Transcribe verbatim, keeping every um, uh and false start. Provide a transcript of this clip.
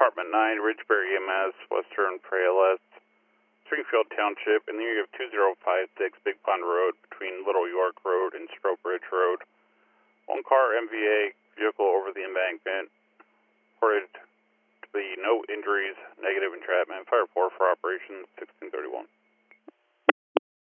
Department nine, Ridgebury E M S, Western P L S, Springfield Township, in the area of two zero five six Big Pond Road between Little York Road and Strobridge Road. One car M V A vehicle over the embankment. Reported to be no injuries, negative entrapment. Fire four for operations sixteen thirty-one.